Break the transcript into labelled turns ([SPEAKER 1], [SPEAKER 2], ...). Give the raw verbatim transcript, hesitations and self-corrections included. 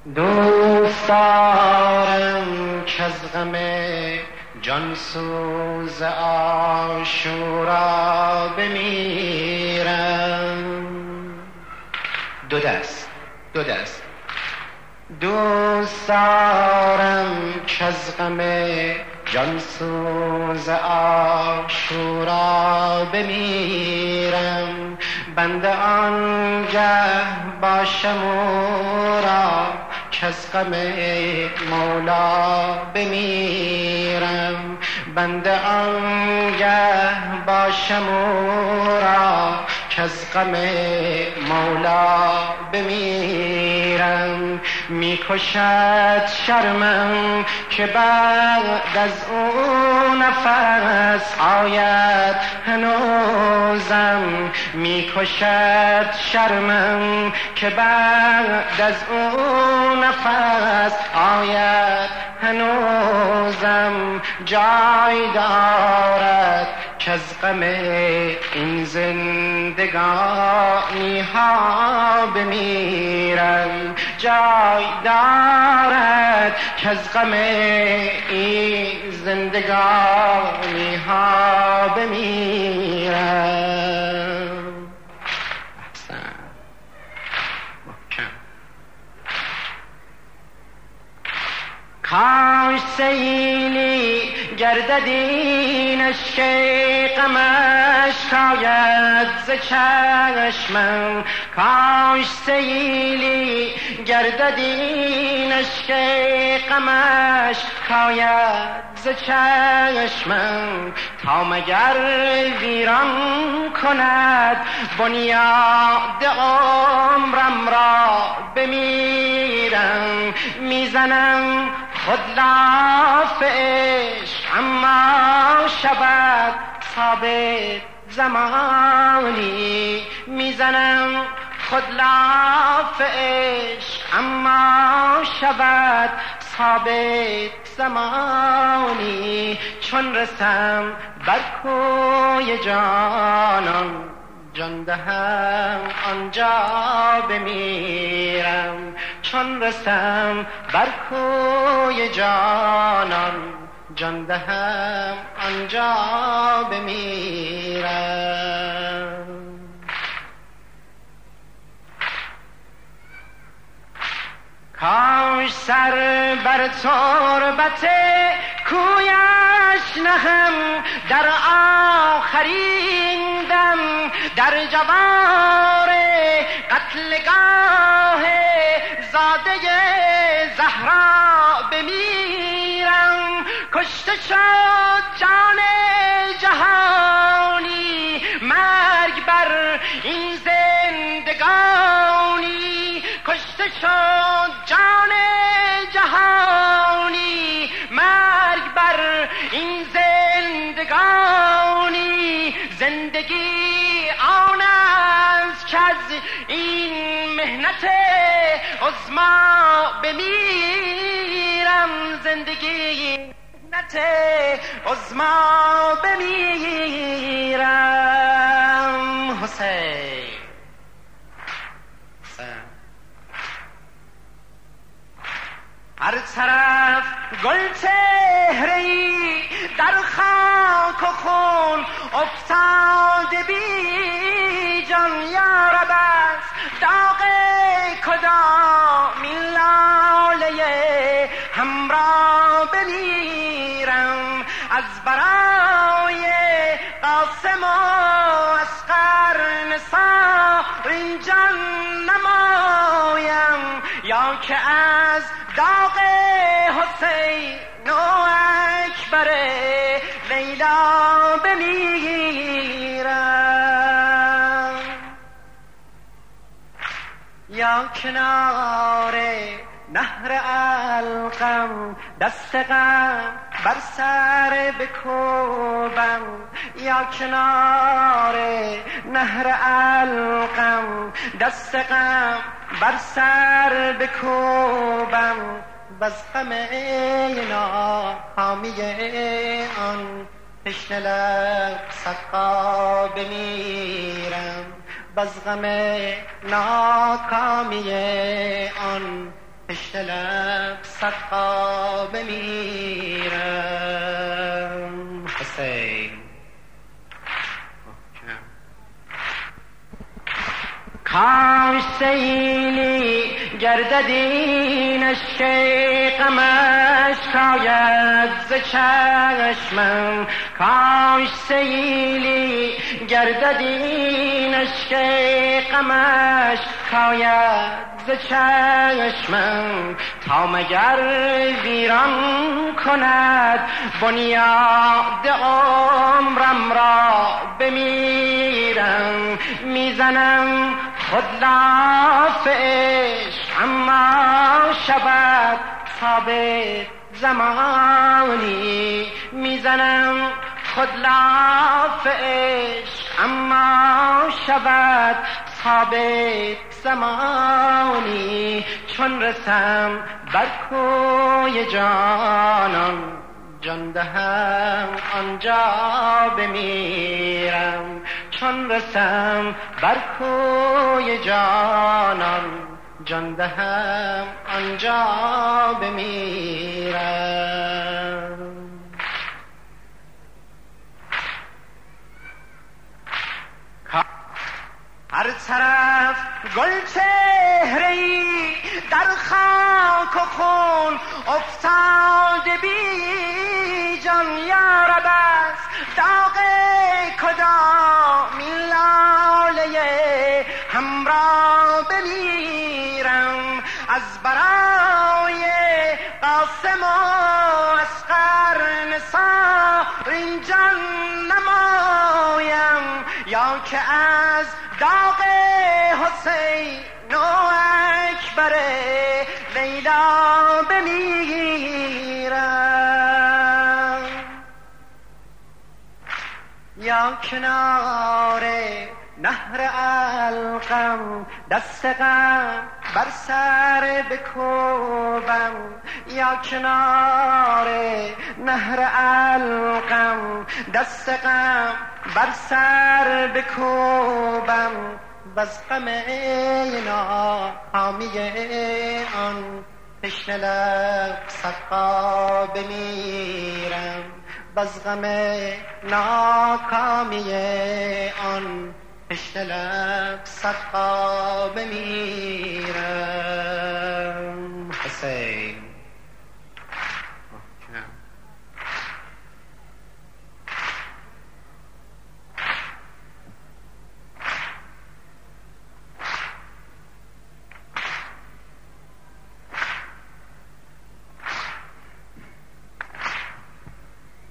[SPEAKER 1] دوست دارم که از غم جانسوز عاشورا بمیرم. دو دست دو دست دوست دارم که از غم جانسوز عاشورا بمیرم. بنده آنگه باشم او را که از غم مولا بمیرم. بنده آنگه باشم او را که از غم مولا بمیرم. میکشد شرمم که بعد از او نفس آید هنوزم. میکشد شرمم که بعد از او نفس آید هنوزم. جای دارد که از غم این زندگانی ها بمیرم. جای دارد که از غم این زندگانی ها بمیرم. احسن. محکم. کاش سیلی گردد این اشک غمش کاید ز چشمم. کاش سیلی گردد این اشک غمش کاید ز چشمم. تا مگر ویران کند بنیاد عمرم را بمیرم. میزنم خود لاف عشق اما شود ثابت زمانی. میزنم خود لاف عشق اما شود ثابت زمانی. چون رسم بر کوی جانان جان دهم آنجا بمیرم. چون رسم بر کوی جانان جان دهم آنجا بمیرم. کاش سر بر تربت کویش نهم در آخرین دم. در جوار قتلگاه زاده زهرا بمیرم. کشته شد جان جهانی مرگ بر این زندگانی. کشته شد جان جهانی مرگ بر این زندگانی. زندگی آن است که از این مهنت عظما بمیرم. زندگی مهنت عظما بمیرم. حسین هر طرف گل چهره‌ای در خاک و خون افتاده بی جان. یارب از داغ کدامین لاله همراه بمیرم. از برای قاسم و اصغر نثار این جان نمایم. یا که از داغ حسین و اکبر لیلا بمیرم. یا کنار نهر القم دست غم بر سر بکوبم. یا کنار نهر القم دست غم بر سر بکوبم. بز غم ناکامی آن تشنه لب سقا بمیرم. بز غم ناکامی آن تشنه لب سقا بمیرم. حسین کاش سیلی گرددین اشک غمش کاید ز چشمم، کاش سیلی گرددین اشک غمش کاید ز چشمم، تا مگر ویران کند بنیاد عمرم را بمیرم. میزنم خود لاف عشق اما شود ثابت زمانی، میزنم خود لاف عشق اما شود ثابت زمانی. چون رسم بر کوی جانان جان دهم آنجا بمیرم. چون رسم بر کوی جانان جان دهم آنجا بمیرم. هر طرف گل چهره‌ای در خاک و خون افتاده بی جان، یارب از داغ کدام این لاله همراه بمیرم. از برای قاسم و اصغر نثار این جان نمایم، یا که از داغ حسین و اکبر لیلا بمیرم. یا کنار نهر القم دست غم بر سر بکوبم، یا کنار نهر القم دست غم بر سر بکوبم، وز غم ناکامی آن تشنه لب سقا بمیرم. وز غم ناکامی آن تشنه لب سقا بمیرم. حسین